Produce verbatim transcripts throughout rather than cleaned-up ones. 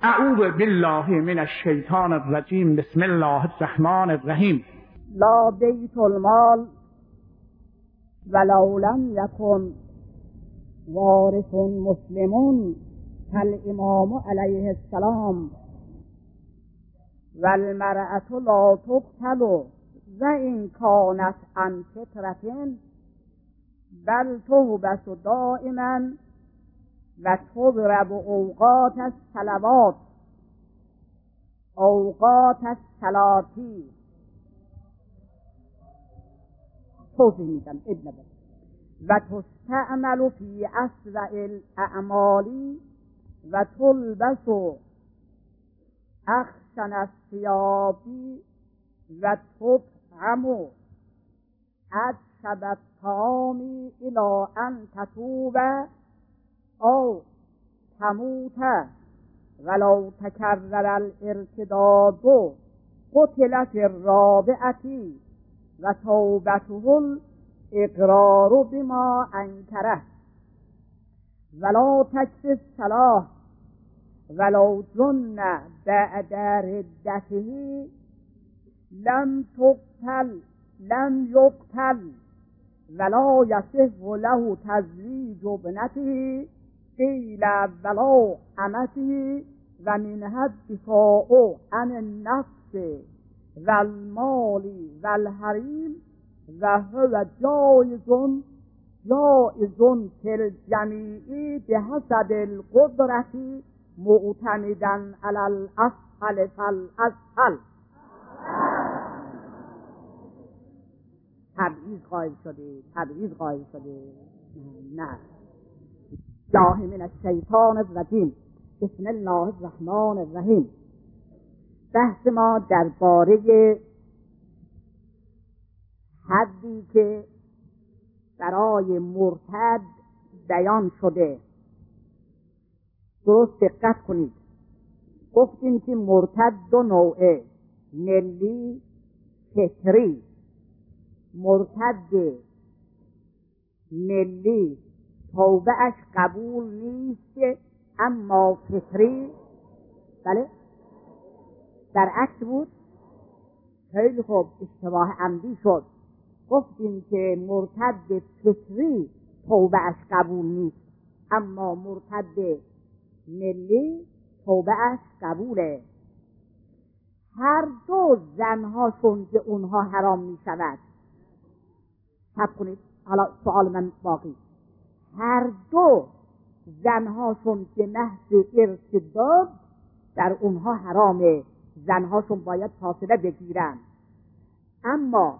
اعوذ بالله من الشیطان الرجیم. بسم الله الرحمن الرحیم. لا بیت المال ولو لم یکن وارث مسلمون کالامام علیه السلام والمرأة لا تقتل و این کانت عن فطرة بل تحبس دائما و تضرب اوقات الصلوات اوقات الصلاتی. توضیح میدم ابن بطه. و تستعمل فی اسوأ الاعمال و تلبس اخشن الثياب و تطعم اطيب الطعام الى ان تتوب او تموت ولو تکرر الارتداد قتلت الرابعة و توبته الاقرار بما انکره ولا تکفی الصلاة ولو جن بعد ردته لم تقتل لم يقتل ولا يصح له تزویج ابنته قیل ولا امته و منها الدفاع عن النفس والمال والحریم و هو جایز جایز فی الجمیع بحسب القدرة معتمدا علی الاسهل فالاسهل. تبعیض قائل شده تبعیض قائل شده نه. الله من الشیطان الرجیم. بسم الله الرحمن الرحیم. بحث ما درباره حدی که برای مرتد بیان شده. درست دقت کنید. گفتیم که مرتد دو نوعه، ملی، فطری. مرتد ملی توبه اش قبول نیست، اما فطری بله در عکس بود. خیلی خوب، اشتباه عمدی شد. گفتیم که مرتد فطری توبه اش قبول نیست، اما مرتد ملی توبه اش قبوله. هر دو زنهاشون که اونها حرام می شود. حق کنید، حالا سوال من باقی. هر دو زنهاشون که محض ارتداد در اونها حرامه، زنهاشون باید فاصله بگیرن. اما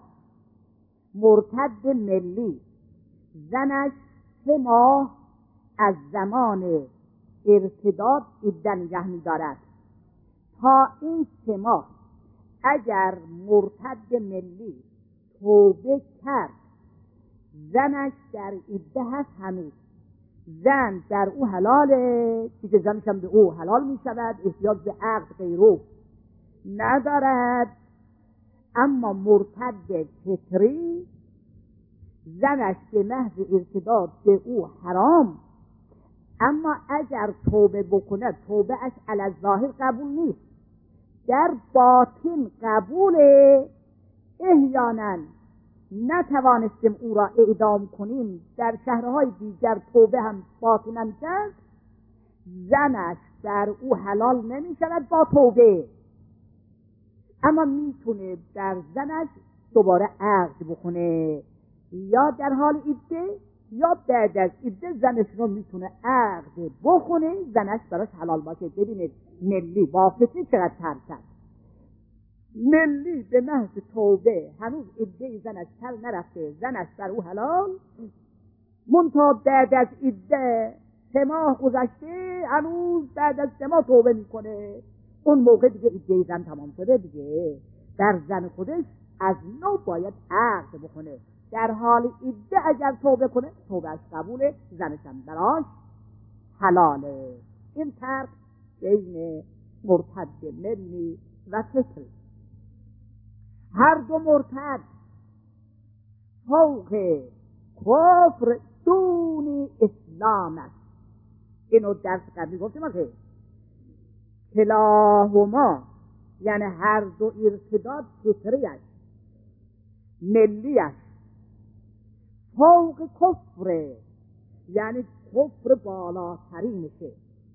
مرتد ملی زنش سه ماه از زمان ارتداد عده نگه می‌دارد. تا این سه ماه اگر مرتد ملی توبه کرد، زنش در عده هست هنوز. زن در او حلاله، دیگه زنش هم به او حلال می شود، احتیاج به عقد غیره ندارد. اما مرتد فطری زنش به محض ارتداد به او حرام، اما اگر توبه بکنه توبه اش علی الظاهر قبول نیست، در باطن قبوله. احیانا نتوانستیم او را اعدام کنیم، در شهرهای دیگر توبه هم باطنا کرد، زنش در او حلال نمی شود با توبه، اما میتونه در زنش دوباره عقد بکنه، یا در حال عده یا بعد از عده زنش رو میتونه عقد بکنه، زنش براش حلال باشه. ببینید ملی با فطری چقدر فرق کرد. ملی به محض توبه هنوز عده زنش تر نرفته، زنش بر او حلال، منتها بعد از عده سه ماه گذشته، هنوز بعد از سه ماه توبه میکنه، اون موقع دیگه عده زن تمام شده، دیگه در زن خودش از نو باید عقد بکنه. در حال عده اگر توبه کنه توبهش قبوله، زنش هم براش حلاله. این فرق بین مرتد ملی و فطری. هر دو مرتد فوق کفر دون اسلام است. اینو درس قبلی گفتیم که کلاهما یعنی هر دو ارتداد فطریش ملیش فوق کفر یعنی کفر بالاترینشه،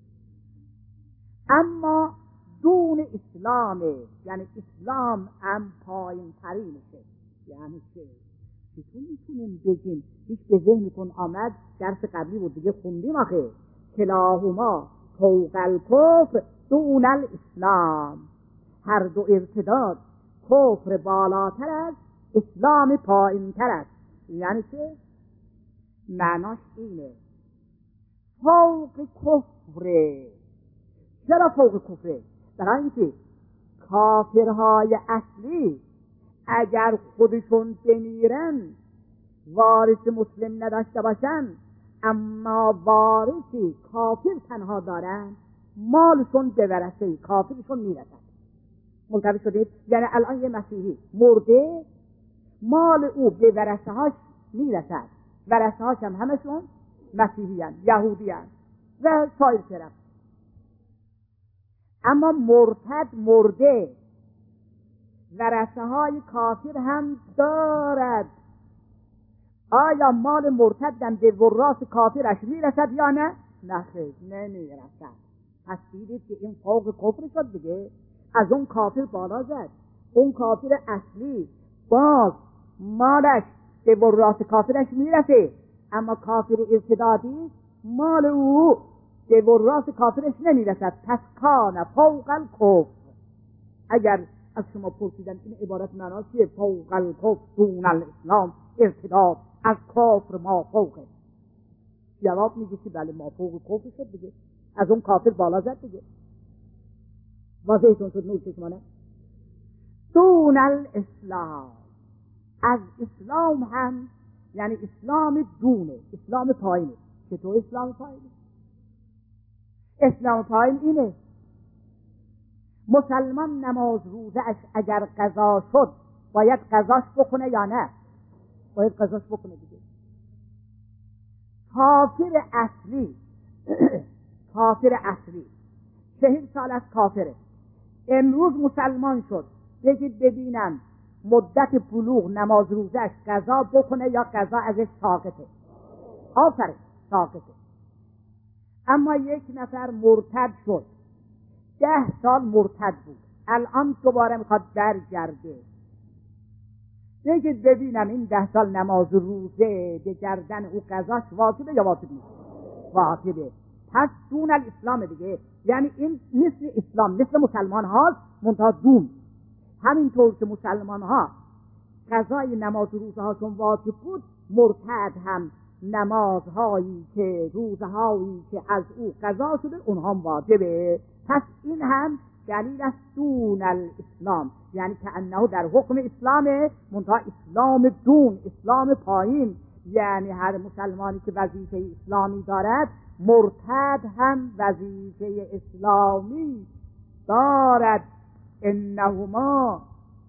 اما دون اسلامه یعنی اسلام هم پایین ترینشه. یعنی چه؟ چطور میتونیم بگیم؟ هیچ به ذهنتون آمد درس قبلی بود دیگه خوندیم آخه کلاهما فوق الکفر دون الاسلام، هر دو ارتداد کفر بالاتر است اسلام پایین تر است. یعنی چه؟ معناش اینه فوق کفره. چرا فوق کفره؟ برای اینکه کافرهای اصلی اگر خودشون بمیرن وارث مسلم نداشته باشن، اما وارثی کافر تنها دارن، مالشون به ورثه کافرشون میرسد. متوجه شدید؟ یعنی الان یه مسیحی مرده، مال او به ورثه هاش میرسد، ورثه هاش هم همشون مسیحی هن، یهودی هن و سایر فرق. اما مرتد مرده ورثه های کافر هم دارد، آیا مال مرتدم به وراث کافرش میرسد یا نه؟ نه خیر، نه میرسد. پس دیدید که این فوق کفر شد دیگه، از اون کافر بالا زد. اون کافر اصلی باز مالش به وراث کافرش میرسه، اما کافر ارتدادی مال او به وراث کافرش نمیرسد. پس کان فوق الکفر. اگر از شما پرسیدن این عبارت معناش چیه؟ فوق الکفر دون الاسلام، ارتداد از کافر ما فوقه. جواب میگه که بله ما فوق کفر شد دیگه، از اون کافر بالا زد دیگه. واضحتون شد نور چشمانه؟ دون الاسلام، از اسلام هم یعنی اسلام دونه، اسلام پایینه. چطور اسلام پایینه؟ اسلام پایین اینه مسلمان نماز روزهش اگر قضا شد باید قضاش بکنه یا نه؟ باید قضاش بکنه دیگه. کافر اصلی کافر اصلی چهل سال از کافره، امروز مسلمان شد، بگید ببینم مدت بلوغ نماز روزهش قضا بکنه یا قضا ازش ساقطه؟ آفرین، ساقطه. اما یک نفر مرتد شد، ده سال مرتد بود، الان دوباره میخواد برگرده، بگید ببینم این ده سال نماز روزه به گردن او قضاش واجبه یا واجب نیست؟ واجبه. پس دون الاسلام دیگه، یعنی این مثل اسلام، مثل مسلمان هاست منتها دون. همینطور که مسلمان ها قضای نماز روزه هاشون واجب بود، مرتد هم نمازهایی که روزهایی که از او قضا شده اونها واجبه. پس این هم دلیل است دون الاسلام، یعنی که انه در حکم اسلامه منتها اسلام دون، اسلام پایین. یعنی هر مسلمانی که وظیفه اسلامی دارد مرتد هم وظیفه اسلامی دارد. انهما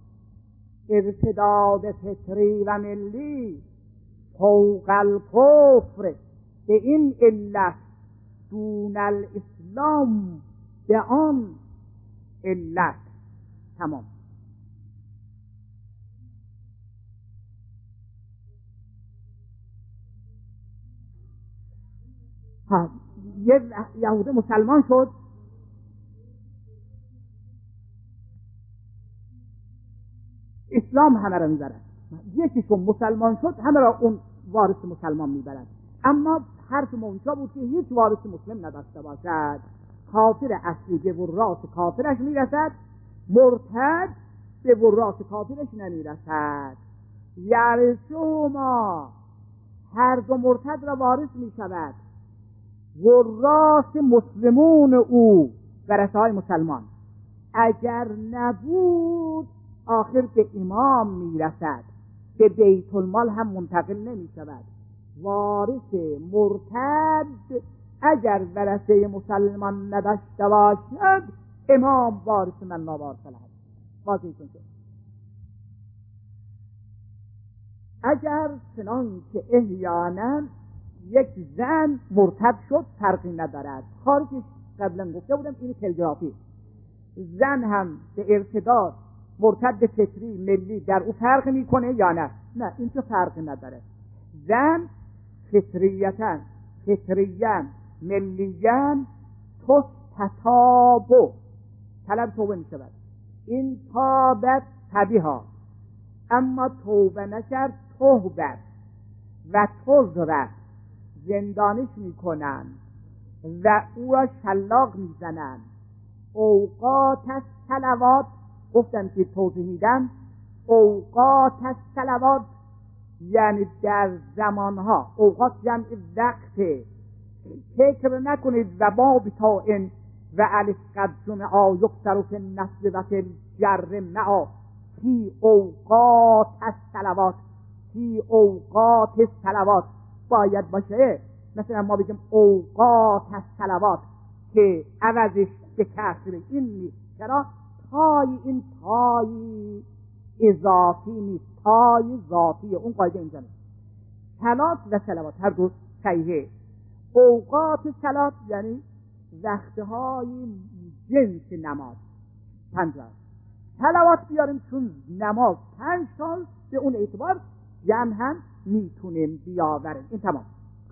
ارتداد فطری و ملی فوق الکفر، به این علت دون الاسلام، به آن علت. تمام. ها یه یهودی مسلمان شد، اسلام همه را میبرد. یکیشون مسلمان شد همه را اون وارث مسلمان میبرد. اما حرف ما اونجا بود که هیچ وارث مسلم نداشته باشد، کافر اصلی به وراث کافرش میرسد، مرتد به وراث کافرش نمیرسد. یرثهما، هر دو مرتد را وارث میشود وراث مسلمون او، ورثه های مسلمان. اگر نبود آخر به امام میرسد، به بیت المال هم منتقل نمی شود. وارث مرتد اگر ورثه مسلمان نداشته باشد، امام وارث من لا وارث له. واضح کنید. اگر چنان که احیانا یک زن مرتد شد فرقی ندارد، خارجش قبلا گفته بودم این تلگرافی، زن هم به ارتداد مرتد فطری ملی در او فرق میکنه یا نه؟ نه، اینجا فرقی نداره. زن فطریتاً فطریاً ملیاً تستتابو طلب توبه می شود. این تابت طبیها، اما توبه نکرد توبت و تزرد زندانش میکنن و او را شلاق میزنن. اوقات الصلوات گفتن که توضیح میدم، اوقات الصلوات یعنی در زمانها، اوقات جمع وقته، فکر نکنید و باب تا این و الف قد جمعا یکسر فی النصب و فی الجر معا فی اوقات الصلوات، فی اوقات الصلوات باید باشه. مثلا ما بگیم اوقات الصلوات که عوضش به کسر این نیست. چرا؟ تای این تای اضافی نیست، تای ذاتیه. اون قاعده اینجا نیست. صلات و صلوات هر دو صحیحه. اوقات صلات یعنی وقتهای جنس نماز پنجاه. صلوات بیاریم چون نماز پنج سال به اون اعتبار جمع هم میتونیم بیاوریم. این تمام.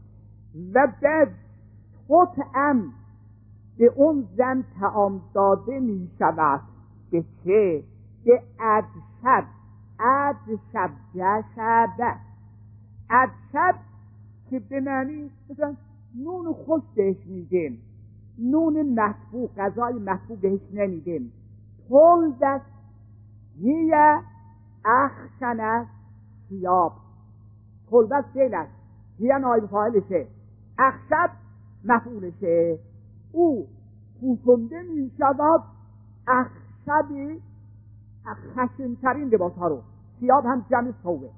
و بعد خطعم به اون زن طعام داده می شود. به چه؟ به ادشب. ادشب جشبه ادشب که به معنی مثلا نون خوش بهش میدیم، نون مطبوع، غذای مطبوع بهش نمیدیم. تلدست هیه اخشنه ثیاب. تلدست فعل است، هیه نایب فاعلشه، اخشب مفعولشه. او پوشنده می شود اخشبی خشنترین لباس ها رو. ثیاب هم جمع ثوبه.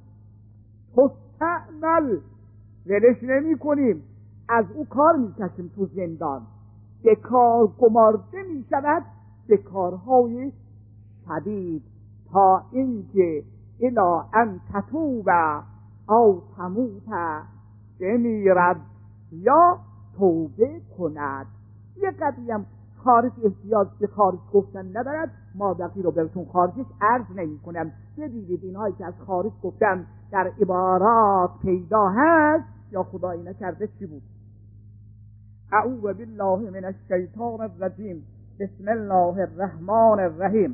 تستعمل ولش نمی کنیم، از او کار می کشیم تو زندان. به کار گمارده می شود به کارهای شدید تا اینکه الا ان تتوب او تموت بمیرد یا توبه کند. یک قضیه هم خارج احتیاج به خارج گفتن ندارد. ما بقیه رو براتون خارجش عرض نمی کنم. بدیدید اینهایی که از خارج گفتم در عبارات پیدا هست یا خدایی نکرده چی بود. اعوذ بالله من الشیطان الرجیم، بسم الله الرحمن الرحیم.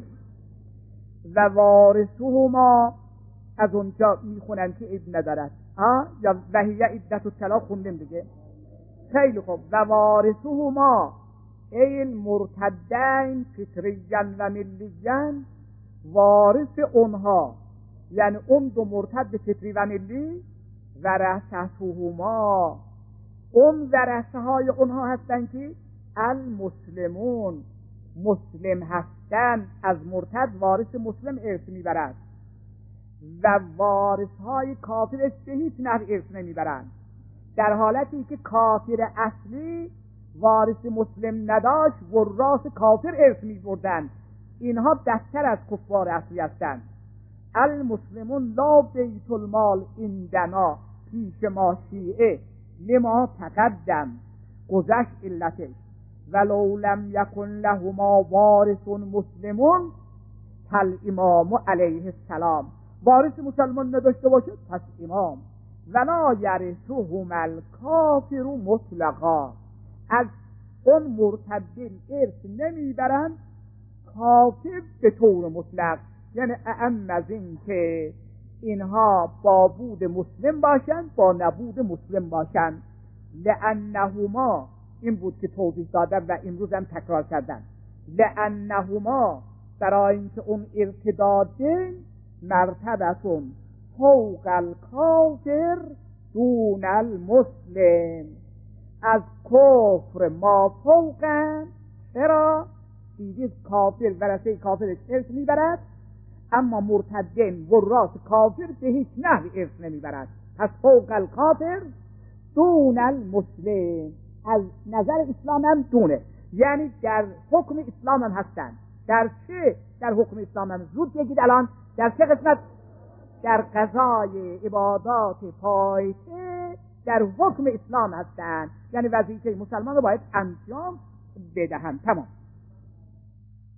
و وارثهما از اونجا میخونن که عیب ندارد ها، یا وحیه عدت الطلاق خوندیم دیگه. خیلی خوب. و وارثهما ای المرتدین فطریین و ملیین، وارث اونها یعنی اون دو مرتد فطری و ملی، ورثتهما اون ورثه های اونها هستن که المسلمون مسلم هستن. از مرتد وارث مسلم ارث میبرند و وارث های کافر به هیچ نحو ارث نمیبرند. در حالتی که کافر اصلی وارث مسلم نداشت وراث کافر ارث میبردند. اینها بدتر از کفار اصلی هستند. المسلمون لا بیت المال عندنا، پیش ما شیعه لما تقدم گذشت علتش. ولو لم یکن لهما وارث مسلمون فالامام علیه السلام. وارث مسلمان نداشته باشد پس امام. ولا یرثهم الکافر مطلقا، از اون مرتدین ارث نمیبرند کافر به طور مطلق. یعنی اعم از این که اینها با بود مسلم باشند با نبود مسلم باشند. لانهما این بود که توضیح دادن و امروز هم تکرار کردن. لانهما برای اینکه اون ارتدادین مرتبتون فوق الکافر دون المسلم، از کفر ما فوقن. چرا؟ دیدید کافر ورثه کافر ارث میبرد، اما مرتدین وراث کافر به هیچ نحوی ارث نمیبرد. پس فوق الکافر دون المسلم، از نظر اسلام هم دونه، یعنی در حکم اسلام هم هستن. در چه؟ در حکم اسلام هم. زود بگید الان در چه قسمت؟ در قضای عبادات پایته در حکم اسلام هستن، یعنی وظیفه مسلمان رو باید انجام بدهند. تمام.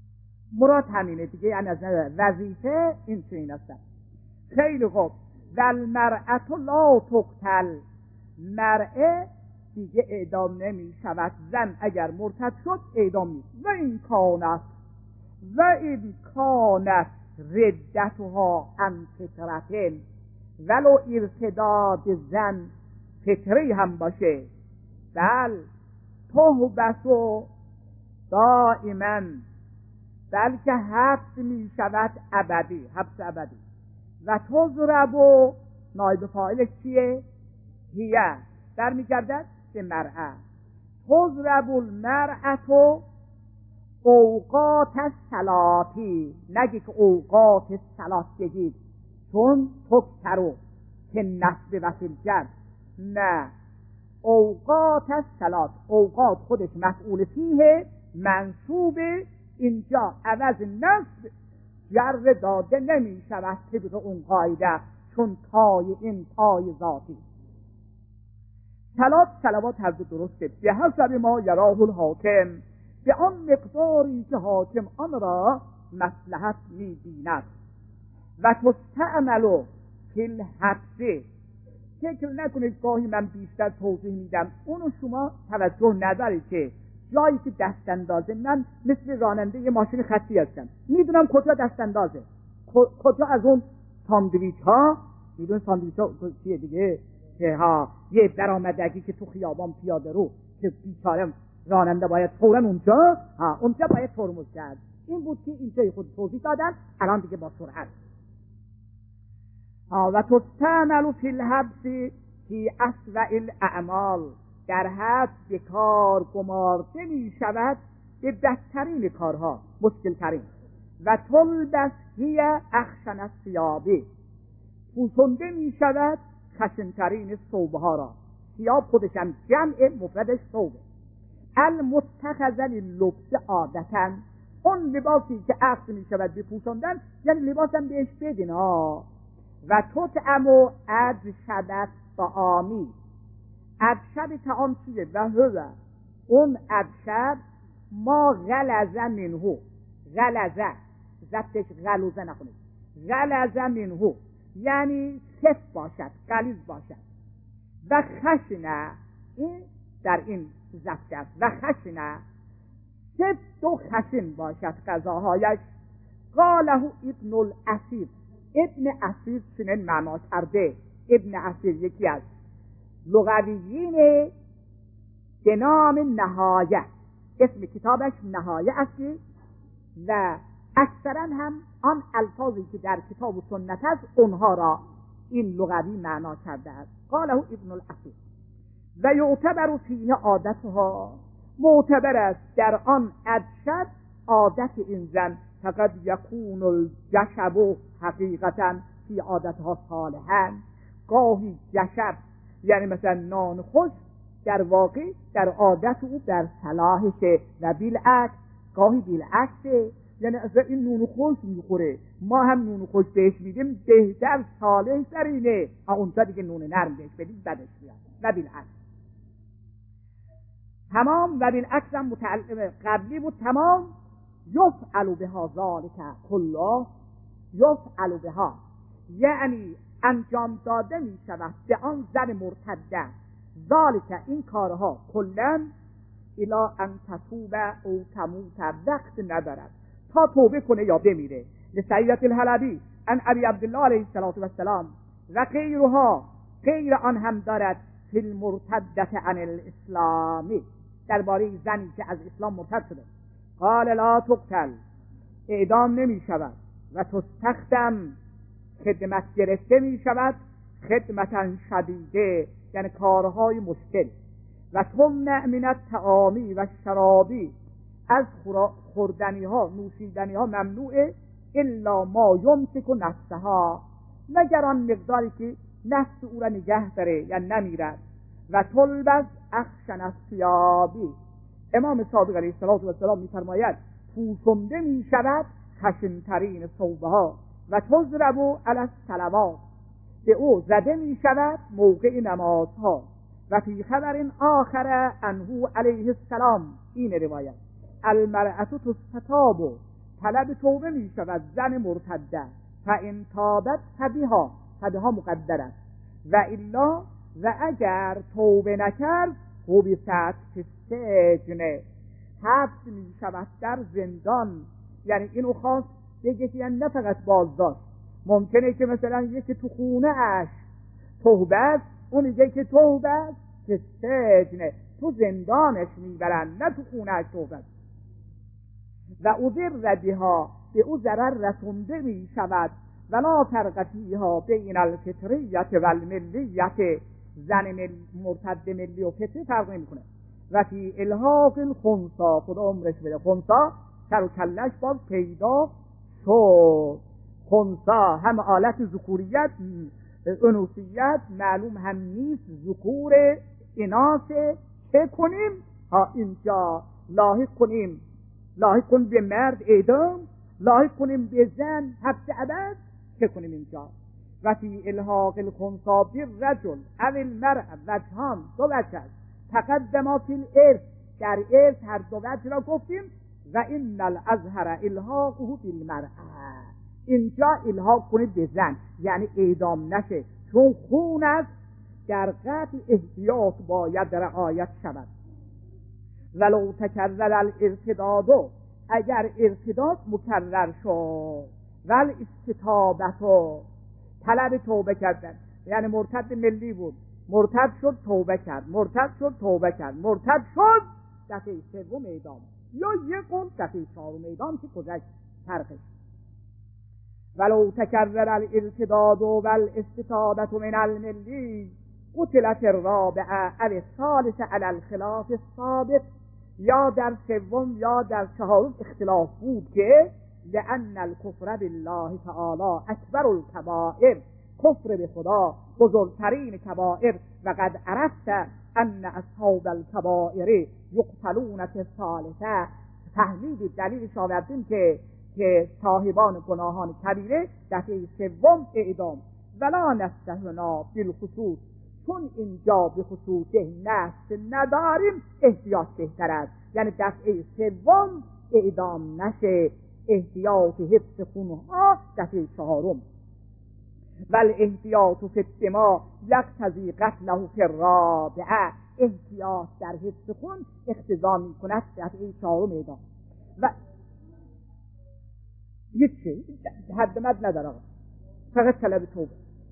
مراد همینه دیگه، یعنی از وظیفه این چنین است. خیلی خوب. والمرأة لا تقتل، مرأه دیگه اعدام نمی شود. زن اگر مرتد شد اعدام نیست. و این کانت و این کانت ردتها عن فطرة، ولو ارتداد زن فطری هم باشه، بل تهبسو دائما، بلکه حبس می شود ابدی، حبس ابدی. و تضرب و نایب فاعلش چیه؟ هیه، در می گردد به مرأه. تضرب المرأة اوقات الصلاتی، نگی که اوقات صلات بگید، چون تکترو که نصب و فیلجر، نه، اوقات الصلات، اوقات خودش مفعول فیه منصوب، اینجا عوض نصب جر داده نمی شود طبق اون قاعده، چون تای این تای ذاتی. صلات صلوات هر دو درسته، به حسب ما یراه الحاکم، به آن مقداری که حاکم آن را مصلحت می بیند. و تستعمل فی الحبس، فکر نکنید گاهی من بیشتر توضیح میدم اونو شما توجه ندارید که جایی که دست اندازه، من مثل راننده یه ماشین خطی هستم، میدونم کجا دست اندازه، کجا از اون ساندویچ ها، میدونم ساندویچ ها چیه دیگه، که ها یه درآمدگی که تو خیابان پیاده رو که بیچاره راننده باید فوراً اونجا ها اونجا باید ترمز کرد. این بود که اینجا خود توضیح دادن، الان دیگه با سرعت. ها و تستعمل فی الحبس فی اسوأ الاعمال، در حبس به کار گمارده می شود به بدترین کارها، مشکل ترین. و تلبس هی اخشن الثیاب، پوشانده می شود خشنترین ثوبها را. ثیاب خودش هم جمع، مفردش ثوبه. المتخذ للبس عادتا، اون لباسی که اخذ می شود به پوشاندن، یعنی لباس هم بهش بدین ها. و تطعم ادشبت طعامی، ادشب طعام چیه؟ و هو، اون ادشب ما غلظ منه، غلظ زبطش غلوزه نکنید، غلظ منه یعنی سفت باشد، غلیظ باشد. و خشنه، این در این زبط است، و خشنه سفت و خشن باشد غذاهایش. قاله ابن الاسیر، ابن اسیر چنین معنا کرده. ابن اسیر یکی از لغویین به نام نهایه، اسم کتابش نهایه است و اکثرا هم آن الفاظی که در کتاب و سنت است اونها را این لغوی معنا کرده است. قاله ابن الاسیر. و یعتبر فیه عادتها، معتبر است در آن ادشب عادت این زن، فقط یکون الجشب حقیقتا فی عادتها صالحا، گاهی جشب یعنی مثلا نان خوش در واقع در عادت او در صلاحشه، و بالعکس گاهی بالعکسه، یعنی از این نون خوش میخوره ما هم نون خوش بهش میدیم، بهتر صالح در اینه، اونجا دیگه نون نرم بهش بدیم بدش میاد. و بالعکس تمام، و بالعکس هم متعلق قبلی بود تمام. یفعل بها ذالک کله، یفعل بها یعنی انجام داده می شود به آن زن مرتده، ذالک این کارها کلن، الی ان تتوب او تموت، وقت ندارد تا توبه کنه یا بمیره. لسعیدة الحلبی ان ابی عبدالله علیه السلام و غیرها، غیر آن هم دارد فی المرتدة عن الاسلام، درباره زنی که از اسلام مرتد شده. قال لا تقتل، اعدام نمی شود. و تستخدم، خدمت گرفته می شود، خدمتا شدیده یعنی کارهای مشکل. و تمنع من الطعامی و شرابی، از خوردنی ها نوشیدنی ها ممنوعه، الا ما یمسک نفسها، مگر آن مقداری که نفس او را نگه داره یا نمیرد. و تلبس اخشن الثیابی، امام صادق علیه السلام می‌فرماید پوشانده می شود خشنترین ثوبها. و تضرب علی الصلوات، به او زده می شود موقع نمازها. و فی خبر آخر عنه علیه السلام، این روایت، المرأة تستتاب طلب توبه می شود زن مرتده فان تابت فبها، فبها مقدر است، و الا و اگر توبه نکرد حبست فی السجن، حبس می شود در زندان. یعنی اینو خواست بگه که نه فقط بازداشت، ممکنه که مثلا یکی تو خونه اش توبه است، اون میگه که توبه است که سجن، تو زندانش میبرن نه تو خونه اش توبه است. و اضر بها، به او ضرر رسونده می شود. ولا فرق فیها بین الفطریت و الملیت، زن مل... مرتد ملی و فطری فرق نمی کنه. و فی الحاق الخنثی، خدا عمرش بده، خنثی سر و کلش باز پیدا شد. خنثی هم آلت ذکوریت انوثیت معلوم هم نیست، ذکور اناث، چه کنیم؟ ها اینجا لاحق کنیم، لاحق کنیم به مرد اعدام، لاحق کنیم به زن حبس ابد، چه کنیم اینجا؟ و فی الحاق الخنثی بالرجل او المرأة وجهان، دو وجه است. تقدما فی الارث، در ارث هر دو وجه را گفتیم. و ان الازهر الحاقه بالمرأة، اینجا الحاق کنید به زن، یعنی اعدام نشه، چون خون است، در قتل احتیاط باید رعایت شود. ولو تکرر الارتداد، اگر ارتداد مکرر شد، ول استتابت، طلب توبه کردن، یعنی مرتد ملی بود، مرتد شد توبه کرد، مرتد شد توبه کرد، مرتد شد دفعه سوم اعدام، یا یک قول دفعه چهارم اعدام که گذشت فرقش. ولو تکرر الارتداد والاستتابت من الملی قتلت الرابعه او الثالثه علی الخلاف السابق، یا در سوم یا در چهارم اختلاف بود که لأن الكفر بالله تعالی اکبر الکبائر، کفر به خدا بزرگترین کبائر، و قد عرفت ان اصحاب الکبائر یقتلون فی الثالثه، تحلیل دلیلش آوردیم که که صاحبان گناهان کبیره دفعه سوم اعدام. ولا نستهنا بالخصوص، چون اینجا به خصوص نست نداریم احتیاط بهتر است، یعنی دفعه سوم اعدام نشه، احتیاط حفظ خونها دفعه چهارم. ول احتیاط فی الدماء یقتضی قتله فی الرابعه، احتیاط در حفظ خون اقتضا می کند دفعه چهارم اعدام. و هیچی حد مد نداره، فقط طلب توبه.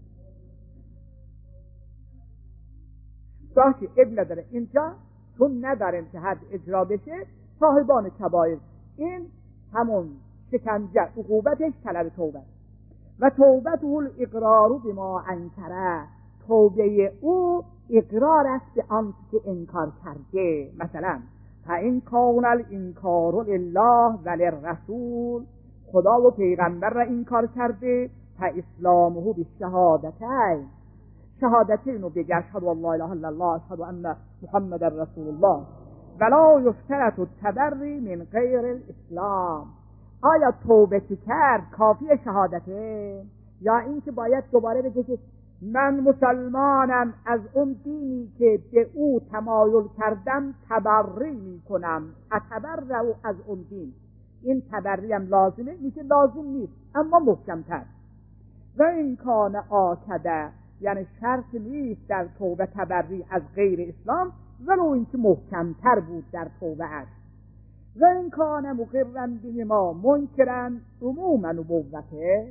باشه اب نداره، اینجا چون نداریم که حد اجرا بشه، صاحبان کبایر این همون شکنجه عقوبتش طلب توبه. و توبته الاقرار بما انکره، توبه او اقرار است به آنچه که انکار کرده. مثلا فإن کان الانکار لله و للرسول، خدا و پیغمبر را انکار کرده، فاسلامه بالشهادتین، شهادتین رو بگه اشهد ان لا اله الا الله اشهد ان محمد رسول الله. ولا یشترط التبری من غیر الاسلام، آیا توبه که کرد کافی شهادته، یا اینکه باید دوباره بگه که من مسلمانم، از اون دینی که به او تمایل کردم تبری می کنم، اتبرئ از اون دین. این تبری هم لازمه؟ میگه لازم نیست اما محکم‌تر. و این کان آکده، یعنی شرط نیست در توبه تبری از غیر اسلام، ولو اینکه محکم‌تر بود در توبه اش. و این کان مقرن به ما منکرن عموما نبوته،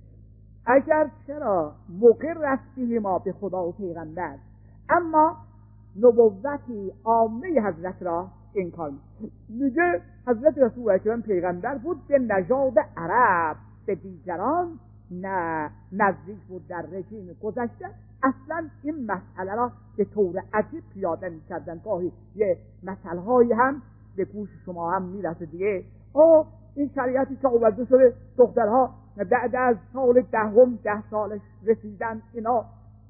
اگر چرا مقر است به ما به خدا و پیغمبر، اما نبوتی عامه حضرت را انکار میگه. حضرت رسول اکرم پیغمبر بود به نژاد عرب، به دیگران نه نزدیک بود در رژیم گذشته. اصلا این مسئله را به طور عجیب پیاده می‌کردن، گاهی یه مسئله هایی هم به گوش شما هم میرسه دیگه، او این شریعتی که آورده شده دخترها بعد از سال دهم ده سالش رسیدن اینا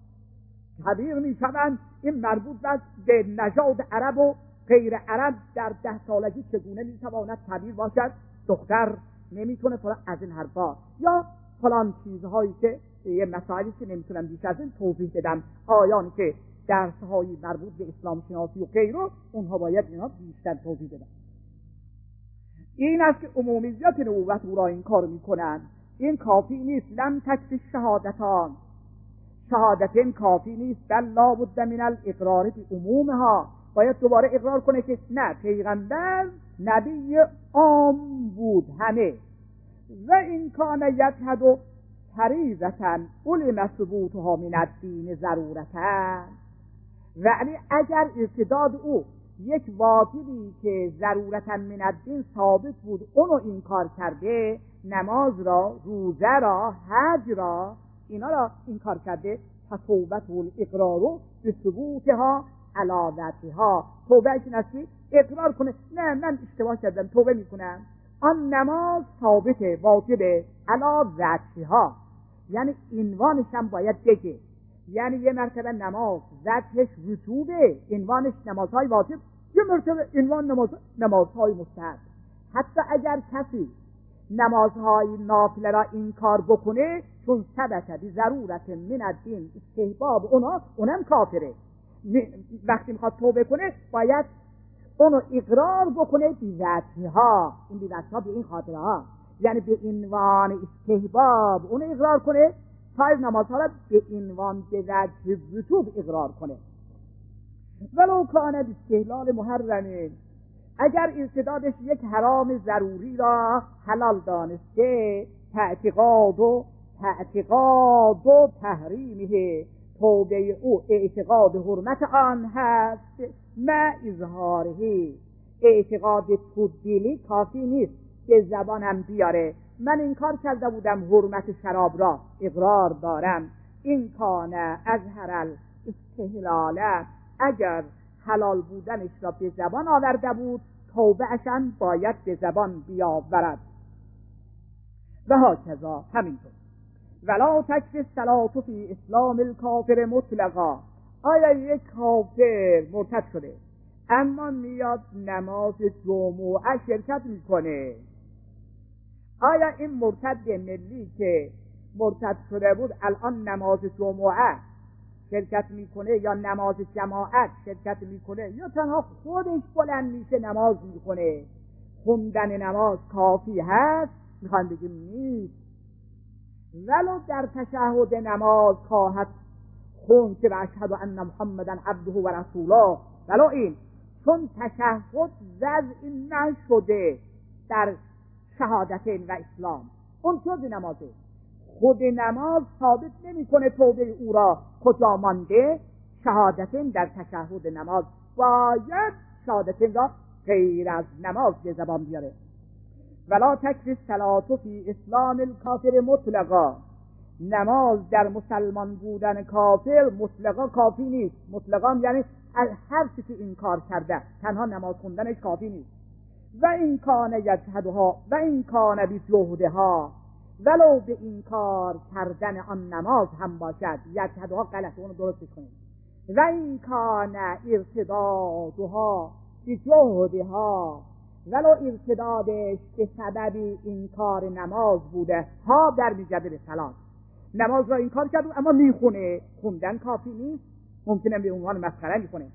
کبیر میشوند، این مربوط است به نژاد عرب و غیر عرب، در ده سالگی چگونه میتواند کبیر باشد، دختر نمیتونه فلان، از این حرفا، یا فلان چیزهایی که یه مسائلی که نمیتونم بیش از این توضیح بدم، آیانی که درسهایی مربوط به اسلام شناسی و غیره، اونها باید اینا بیشتر توضیح بدم. این است که عمومیت نبوت او را این کار میکنند. این کافی نیست. لم تکفی شهادتان، شهادتین کافی نیست، بل لا بد من الاقرار بعمومها. باید دوباره اقرار کنه که نه، پیغمبر نبی عام بود همه. و این کان یشهد فریضة علم ثبوتها من الدین ضرورة. ولی اگر ارتداد او یک واجبی که ضرورتا من الدین ثابت بود اونو این کار کرده، نماز را، روزه را، حج را، اینا را این کار کرده، فتوبت الاقرار به ثبوتها علی ذاتها. توبهش نسی اقرار کنه نه من اشتباه کردم، توبه میکنم. آن نماز ثابته، واجبه، علی ذاتها، یعنی عنوانش هم باید بگه. یعنی یه مرتبه نماز ذاتش وجوبه، عنوانش نمازهای واجب، یه مرتبه عنوان نماز نمازهای مستحب. حتی اگر کسی نمازهای نافله را این کار بکنه، چون ثبت بی ضرورت من الدین استحباب اونا، اونم کافره. وقتی میخواد توبه کنه باید اونو اقرار بکنه بی ذاتها. این بی ذاتها به این خاطره ها، یعنی به عنوان استحباب اونو اقرار کنه، سایر نمازها را به عنوان به ذات وجوب اقرار کنه. ولو کان باستحلال محرم، اگر ارتدادش یک حرام ضروری را حلال دانسته، اعتقاد و اعتقاد و تحریمه، توبه او اعتقاد حرمت آن هست. ما اظهاره، اعتقاد تبدیلی کافی نیست، به زبانم بیاره من این کار کرده بودم، حرمت شراب را اقرار دارم. این کانه اظهر الاستحلال، اگر حلال بودنش را به زبان آورده بود، توبه اشان باید به زبان بیاورد. و هاکذا همینطور. ولا تکفی الصلاة فی اسلام الکافر مطلقا. آیا یک کافر مرتد شده اما میاد نماز جمعه شرکت میکنه، آیا این مرتد ملی که مرتد شده بود الان نماز جمعه شرکت میکنه یا نماز جماعت شرکت میکنه یا تنها خودش بلند میشه نماز میکنه، خوندن نماز کافی هست؟ میخوان بگیم نیست. ولو در تشهد نماز خواهد خون که اشهد ان محمدن عبده و رسوله، ولو این چون تشهد وضع نشده در شهادتین و اسلام، اون جز نمازه، خود نماز ثابت نمی کنه توبه او را کجا مانده. شهادتین در تشهد نماز باید شهادتین را غیر از نماز به زبان بیاره. ولا تکفی الصلاة فی اسلام الکافر مطلقا، نماز در مسلمان بودن کافر مطلقا کافی نیست. مطلقا یعنی هر چیزی که این کار کرده، تنها نماز خوندنش کافی نیست. و این کان یجهدها و این کان بجهدها، ولو به این کار کردن آن نماز هم باشد. یجهدها غلطه، اونو درستش کنید. و این کان ارتدادها بجهدها، ولو ارتدادش به سبب این کار نماز بوده، ها در میگرده به صلاة، نماز را این کار کرد اما میخونه، خوندن کافی نیست، ممکنه به عنوان مسخره میکنه.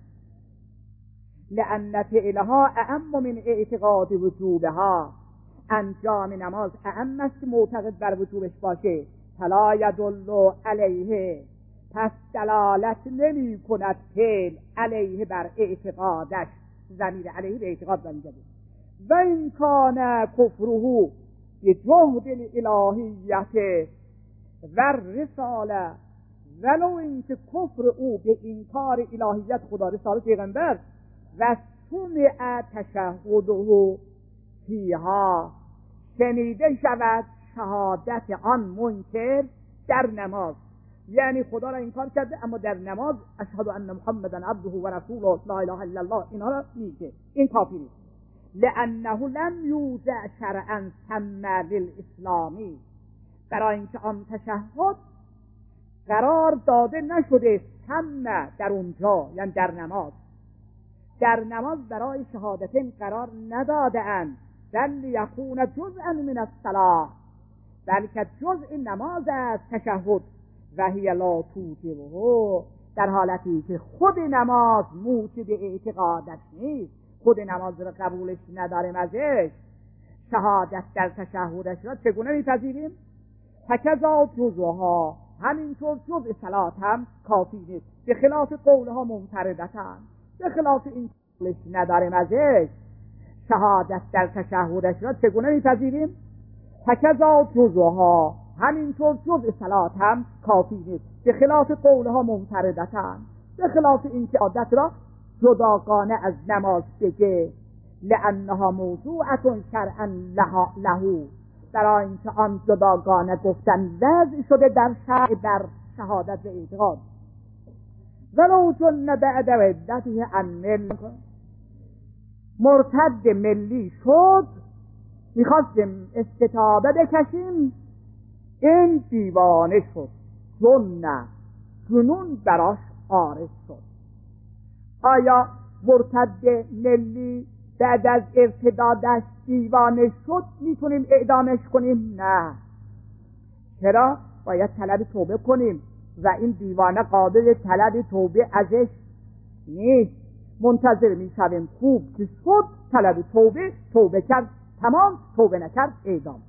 لأن فعلها اعم من اعتقاد وجوبها، انجام نماز اعم است که معتقد بر وجوبش باشه. فلا یدل علیه، پس دلالت نمی کند فعل علیه بر اعتقادش، ضمیر علیه به اعتقاد برمیگرده. و این کان کفره بجهد الالهیت و رساله، ولو اینکه کفر او به انکار الهیت خدا، رسالت پیغمبر و سمع تشهده فیها، شنیده شود شهادت آن منکر در نماز، یعنی خدا را انکار کرده اما در نماز اشهد ان محمدن عبده و رسوله لا اله الا الله اینها را میگه، این کافی نیست. لانه لم یوضع شرعا سمى للاسلامی، برای اینکه آن تشهد قرار داده نشده سمى در اونجا، یعنی در نماز، در نماز برای شهادتین قرار نداده اند، بل یکون جزءا من الصلاة، بلکه جزء نماز است تشهد. و هی لا توجبه، در حالتی که خود نماز موجب اعتقادش نیست، خود نماز را قبولش نداریم ازش، شهادت در تشهدش را چگونه میپذیریم؟ فکذا جزها، همینطور جزء صلات هم کافی نیست، به خلاف قولها ممتردتن، به خلاف این قولش نداریم ازش. شهادت در تشهدش را چگونه میپذیریم؟ فکذا جزها، همینطور جزء صلات هم کافی نیست، به خلاف قولها ممتردتن، به خلاف این که عادت را جداگانه از نماز بگه، لانها موضوعه شرعا له، برای اینکه آن جداگانه گفتن وضع شده در شرع، در شهادت و اعتقاد. ولو جن بعد عدته عن مل، مرتد ملی شد، میخواستیم استتابه بکشیم، این دیوانه شد، جن جنون براش عارض شد. آیا مرتد ملی بعد از ارتدادش دیوانه شد میتونیم اعدامش کنیم؟ نه. چرا؟ باید طلب توبه کنیم و این دیوانه قابل طلب توبه ازش نیست. منتظر میشویم خوب که شد طلب توبه، توبه کرد تمام، توبه نکرد اعدام.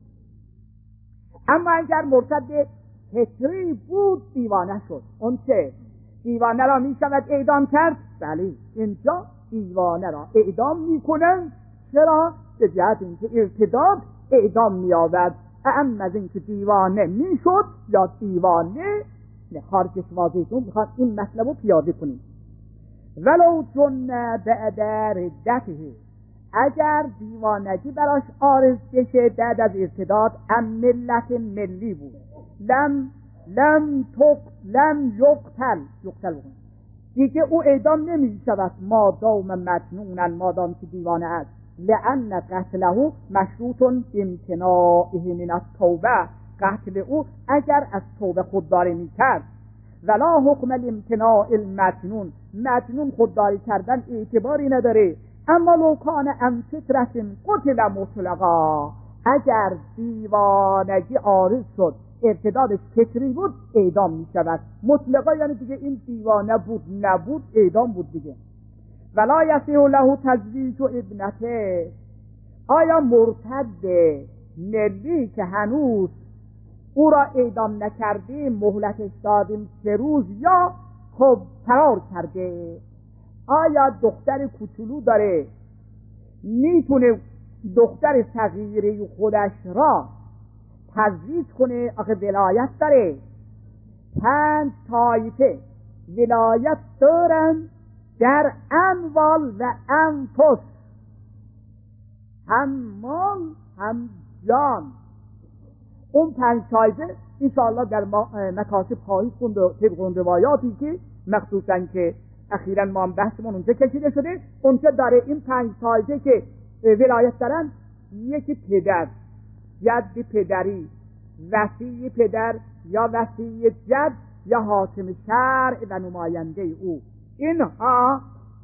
اما اگر مرتد فطری بود دیوانه شد، اون چه؟ دیوانه را میشود اعدام کرد؟ بله، اینجا دیوانه را اعدام میکنن. چرا؟ به جهت اینکه ارتداد اعدام میآورد. اما از اینکه دیوانه میشد یا دیوانه نه، خارجش واضحتون میخواد این مطلب رو پیاده کنیم. ولو جن بعد ردته، اگر دیوانگی براش عارض بشه بعد از ارتداد، ام ملت ملی بود، لم لم تق لم یقتل یقتل بکن. دیگه او اعدام نمی شود مادام مجنونن، مادام که دیوانه است، لأن قتله مشروط امتناعه من التوبه، قتل او اگر از توبه خودداری می کرد. ولا حکم الامتناع المجنون، مجنون خودداری کردن اعتباری نداره. اما لو کان ام فطرت قتل مطلقا، اگر دیوانگی عارض شد ارتدادش فطری بود اعدام می شود مطلقا، یعنی دیگه این دیوانه بود نبود اعدام بود دیگه. ولا یصح له تزویج ابنته، آیا مرتد ملی که هنوز او را اعدام نکردیم مهلتش دادیم سه روز یا خب فرار کرده، آیا دختر کوچولو داره میتونه دختر صغیره خودش را تزویج کنه؟ آخه ولایت داره. پنج طایفه ولایت دارن در اموال و انفس، هم مال هم جان. اون پنج طایفه انشاءالله در مکاسب خواهید خوند و طبق اون روایاتی که مخصوصا که اخیراً ما هم بحثمون اونجا کشیده شده، اونجا داره این پنج طایفه که ولایت دارن، یکی پدر، جد پدری، وصی پدر یا وصی جد یا حاکم شرع و نماینده او، اینها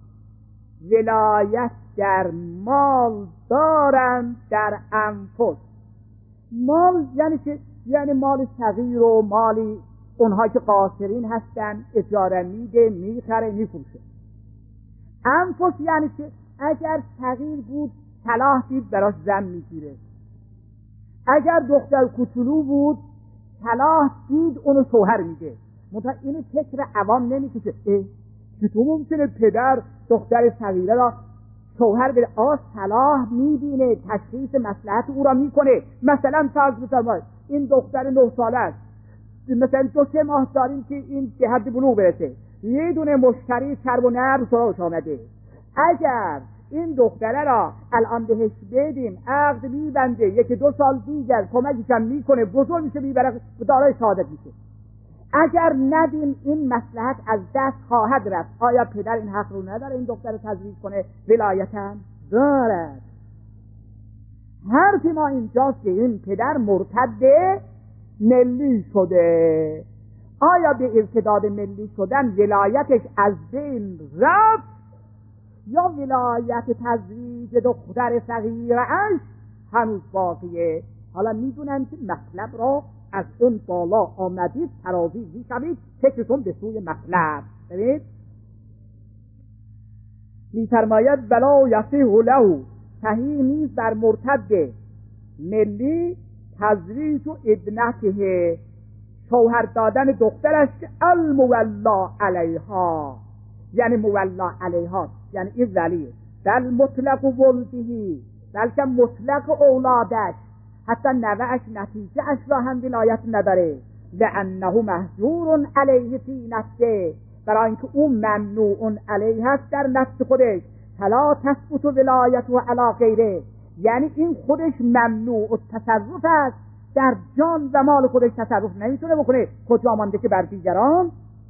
ولایت در مال دارند، در انفس. مال یعنی چه؟ یعنی مال صغیر و مالی اونها که قاصرین هستن اجاره میده، میخره، میفروشه. انفس یعنی چه؟ اگر صغیر بود صلاح دید براش زن میگیره، اگر دختر کوچولو بود صلاح دید اونو شوهر میده. منتها اینو فکر عوام نمیکشه، چطور ممکنه پدر دختر صغیره را شوهر بده؟ آ صلاح میبینه، تشخیص مصلحت او را میکنه. مثلا فرض بفرمایید این دختر نه ساله است، مثلا دو سه ماه داریم که این به حد بلوغ برسه، یه دونه مشتری چرب و نرم سراغش آمده، اگر این دختره را الان بهش بدیم عقد میبنده، یکی دو سال دیگر کمکش هم میکنه، بزرگ میشه، میبره دارای شهادت میشه. اگر ندیم این مصلحت از دست خواهد رفت. آیا پدر این حق رو نداره این دختر رو تزویج کنه؟ ولایتاً دارد. حرف ما اینجاست که این پدر مرتد ملی شده، آیا به ارتداد ملی شدن ولایتش از بین رفت یا ولایت تزویج دختر صغیره‌اش هنوز باقیه؟ حالا میدونن که مطلب را از اون بالا آمدید ترازی میشوید، فکرتون به سوی مطلب. ببینید میفرماید ولا یصح له صحیح نیست بر مرتد ملی تزویج و ابنته، شوهر دادن دخترش المولا علیها، یعنی مولا علیها یعنی این ولیه، بل مطلق ولده، بلکه مطلق اولادش، حتی نوهش نتیجه اش را هم ولایت نداره، لانه محجور علیه فی نفسه، برای اینکه او ممنوع علیه است در نفس خودش، فلا تثبت ولایته علی غیره، یعنی این خودش ممنوع التصرف است، در جان و مال خودش تصرف نمیتونه بکنه، کجا مانده که بر دیگران.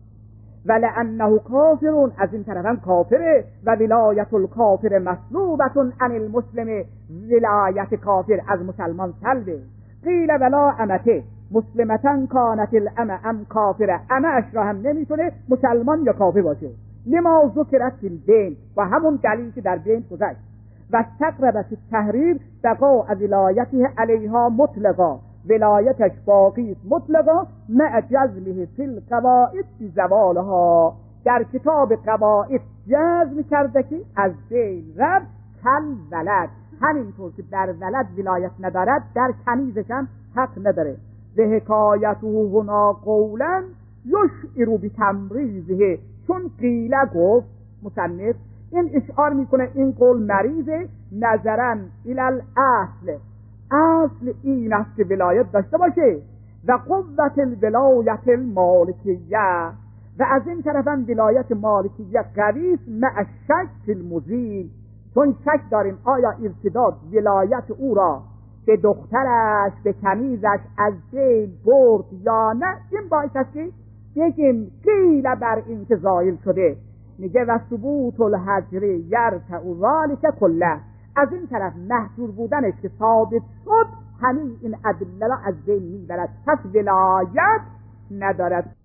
ولانه کافر، از این طرف هم کافره، و ولایت الکافر مسلوبه عن المسلم، ولایت کافر از مسلمان سلبه. قیل ولا امته مسلمتن کانت الام ام کافره، امه اش را هم نمیتونه مسلمان یا کافر باشه، لما ذکرت فی البین، و همون دلیل که در بین گذشت، و استقرب فی التحریر بقاء ولایته علیها مطلقا، ولایتش باقی است مطلقا، مع جزمه فی القواعد بزوالها، در کتاب قواعد جزم کرده که از بین رد کل ولد، همینطور که در ولد ولایت ندارد در کنیزش هم حق نداره. به حکایته هنا قولا یشعر بتمریزه، چون قیله گفت مصنف این اشعار میکنه این قول مریضه، نظرا الی الاصل، اصل این است که ولایت داشته باشه، و قوت الولایت المالکیه، و از این طرف هم ولایت مالکیه قوی است، مع شک المزیل، چون شک داریم آیا ارتداد ولایت او را به دخترش به کنیزش از بین برد یا نه، این باعث است که بگیم قیل بر این که زایل شده، میگه و ثبوت الحجر یرتع ذلک کله، از این طرف محجور بودنش که ثابت شد همین این ادله را از بین میبرد، پس ولایت ندارد.